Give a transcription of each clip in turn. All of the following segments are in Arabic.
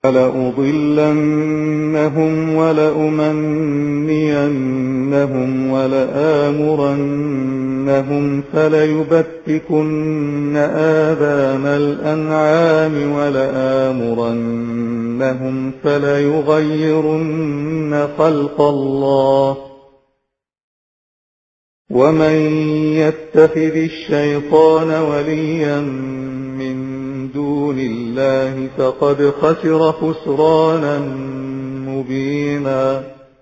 لأضلنهم ولأمنينهم ولآمرنهم فليبتكن آذان الأنعام ولآمرنهم فليغيرن خلق الله ومن يتخذ الشيطان وليا من دون الله فقد خسر خسرانا مبينا.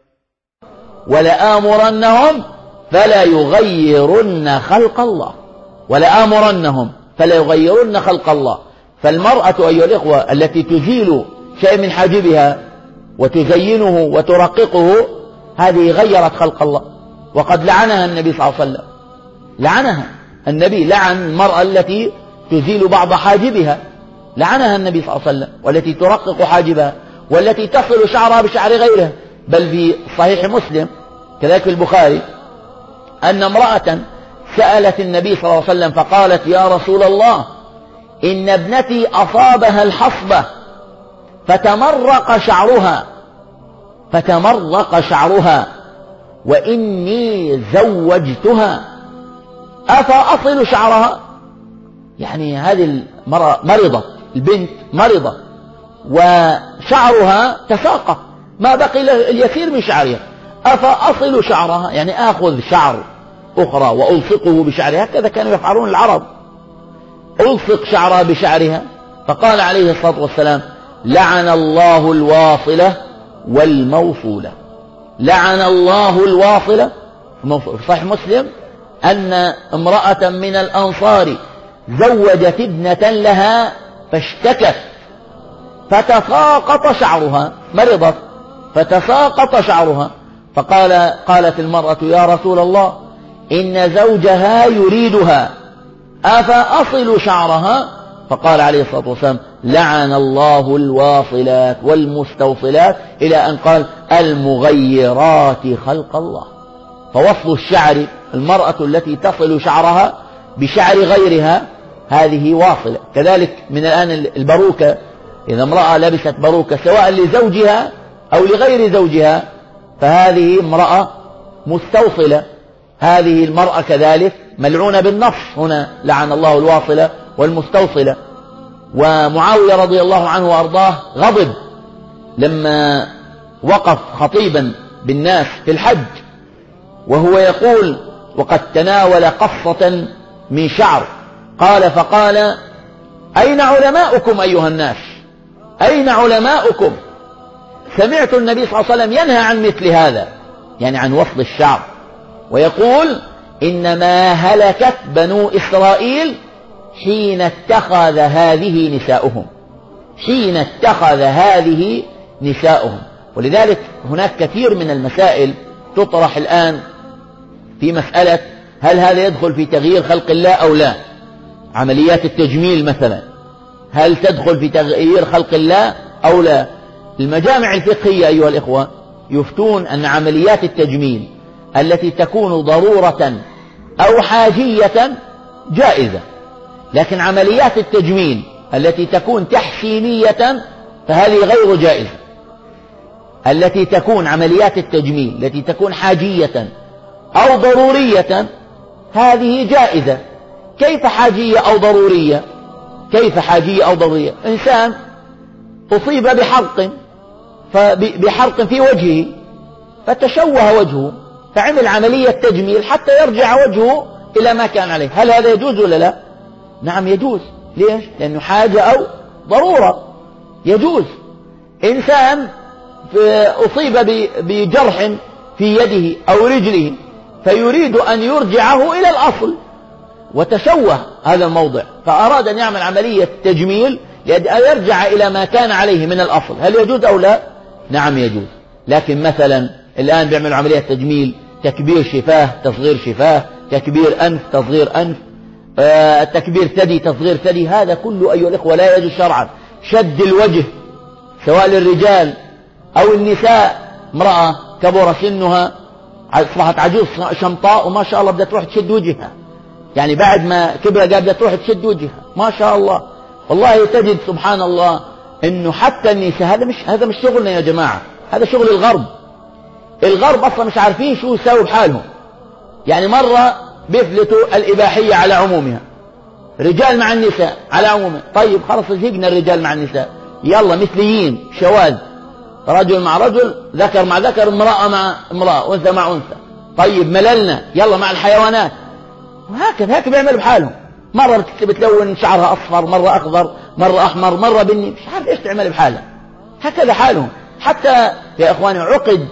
ولآمرنهم فلا يغيرن خلق الله، ولآمرنهم فلا يغيرن خلق الله. فالمرأة أيها الإخوة التي تزيل شيء من حاجبها وتزينه وترققه هذه غيرت خلق الله، وقد لعنها النبي صلى الله عليه وسلم. لعنها النبي، لعن المرأة التي تزيل بعض حاجبها، لعنها النبي صلى الله عليه وسلم، والتي ترقق حاجبها، والتي تصل شعرها بشعر غيرها. بل في صحيح مسلم كذلك في البخاري أن امرأة سألت النبي صلى الله عليه وسلم فقالت: يا رسول الله، إن ابنتي أصابها الحصبة فتمرق شعرها وإني زوجتها أفأصل شعرها؟ يعني هذه المرأة مرضة، البنت مرضة وشعرها تساقط، ما بقي اليسير من شعرها، أفأصل شعرها؟ يعني آخذ شعر أخرى وألصقه بشعرها، هكذا كانوا يفعلون العرب، ألصق شعرها بشعرها. فقال عليه الصلاة والسلام: لعن الله الواصلة والموصولة. لعن الله الواصلة. في صحيح مسلم أن امرأة من الأنصار زوجت ابنة لها فاشتكت فتساقط شعرها، مرضت فتساقط شعرها، قالت المرأة: يا رسول الله، إن زوجها يريدها أفأصل شعرها؟ فقال عليه الصلاة والسلام: لعن الله الواصلات والمستوصلات، إلى أن قال: المغيرات خلق الله. فوصل الشعر، المرأة التي تصل شعرها بشعر غيرها هذه واصلة. كذلك من الآن البروكة، إذا امرأة لبست بروكة سواء لزوجها أو لغير زوجها فهذه امرأة مستوصلة. هذه المرأة كذلك ملعونة بالنص، هنا لعن الله الواصلة والمستوصلة. ومعاوية رضي الله عنه وأرضاه غضب لما وقف خطيبا بالناس في الحج وهو يقول وقد تناول قصة من شعر، فقال: أين علماؤكم أيها الناس؟ أين علماؤكم؟ سمعت النبي صلى الله عليه وسلم ينهى عن مثل هذا، يعني عن وصل الشعر، ويقول: إنما هلكت بنو إسرائيل حين اتخذ هذه نساؤهم. ولذلك هناك كثير من المسائل تطرح الآن في مسألة هل هذا يدخل في تغيير خلق الله أو لا. عمليات التجميل مثلا، هل تدخل في تغيير خلق الله أو لا؟ المجامع الفقهية أيها الإخوة يفتون أن عمليات التجميل التي تكون ضرورة أو حاجية جائزة، لكن عمليات التجميل التي تكون تحسينية فهذه غير جائزة. التي تكون عمليات التجميل التي تكون حاجية أو ضرورية هذه جائزة. كيف حاجية أو ضرورية؟ إنسان أصيب بحرق في وجهه فتشوه وجهه فعمل عملية تجميل حتى يرجع وجهه إلى ما كان عليه، هل هذا يجوز ولا لا؟ نعم يجوز. ليش؟ لأنه حاجة أو ضرورة، يجوز. إنسان أصيب بجرح في يده أو رجله فيريد أن يرجعه إلى الأصل وتشوه هذا الموضع فأراد أن يعمل عملية تجميل لأن يرجع إلى ما كان عليه من الأصل، هل يجوز أو لا؟ نعم يجوز. لكن مثلا الآن بيعمل عملية تجميل، تكبير شفاه، تصغير شفاه، تكبير أنف، تصغير أنف، تكبير ثدي، تصغير ثدي، هذا كله أيها الإخوة لا يجوز شرعا. شد الوجه سواء للرجال أو النساء، امرأة كبر سنها أصبحت عجوز شمطاء وما شاء الله بدها تروح تشد وجهها، يعني بعد ما كبر بدها تروح تشد وجهها ما شاء الله، والله تجد سبحان الله انه حتى النساء هذا مش شغلنا يا جماعة، هذا شغل الغرب. الغرب اصلا مش عارفين شو يساووا بحالهم. يعني مرة بيفلتوا الإباحية على عمومها، رجال مع النساء على عمومها. طيب خلص زهقنا الرجال مع النساء، يلا مثليين، شواذ، رجل مع رجل، ذكر مع ذكر، امرأة مع امرأة، أنثى مع أنثى. طيب مللنا، يلا مع الحيوانات. وهكذا بيعملوا بحالهم. مرة بتلون شعرها أصفر، مرة أخضر، مرة أحمر، مرة بني، مش عارف إيش تعمل بحالها. هكذا حالهم. حتى يا إخواني عقد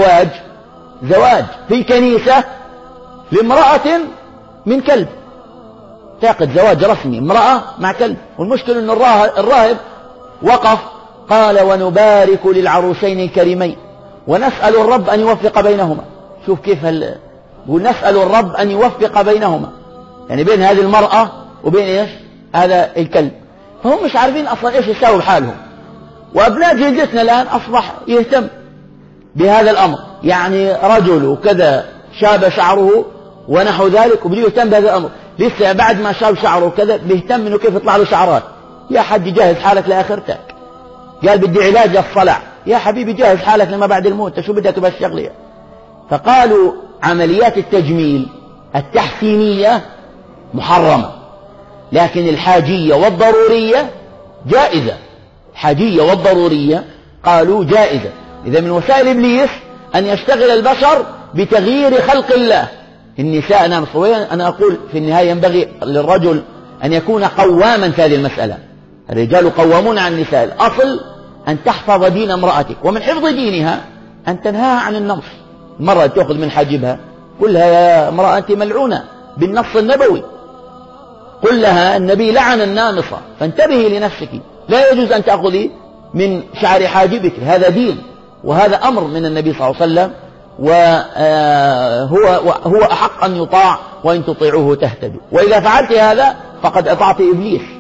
زواج في كنيسة لامرأة من كلب. تعقد زواج رسمي امرأة مع كلب. والمشكلة أن الراهب وقف قال: ونبارك للعروسين الكريمين ونسأل الرب أن يوفق بينهما. شوف كيف ونسأل الرب أن يوفق بينهما، يعني بين هذه المرأة وبين إيش هذا الكلب. فهم مش عارفين أصلا إيش يساووا بحالهم. وأبناء جلدتنا الآن أصبح يهتم بهذا الأمر، يعني رجل وكذا شاب شعره ونحو ذلك وبده يهتم بهذا الأمر. لسه بعد ما شاب شعره وكذا بيهتم إنه كيف يطلع له شعرات. يا حج جهز حالك لآخرتك. قال بدي علاج للصلع. يا حبيبي جهز حالك لما بعد الموت، شو بدك بهالشغلة؟ فقالوا عمليات التجميل التحسينية محرمة، لكن الحاجية والضرورية جائزة. الحاجية والضرورية قالوا جائزة. إذا من وسائل إبليس أن يشتغل البشر بتغيير خلق الله. النساء نعم صويا، أنا أقول في النهاية ينبغي للرجل أن يكون قواما في هذه المسألة. الرجال قوامون عن النساء. الأصل أن تحفظ دين امرأتك، ومن حفظ دينها أن تنهاها عن النمص. مرة تأخذ من حاجبها قل لها: يا امرأة أنت ملعونة بالنص النبوي. قل لها: النبي لعن النامصة، فانتبهي لنفسك، لا يجوز أن تأخذي من شعر حاجبك. هذا دين، وهذا أمر من النبي صلى الله عليه وسلم، وهو أحق أن يطاع، وإن تطيعوه تهتدوا. وإذا فعلت هذا فقد أطعت إبليس.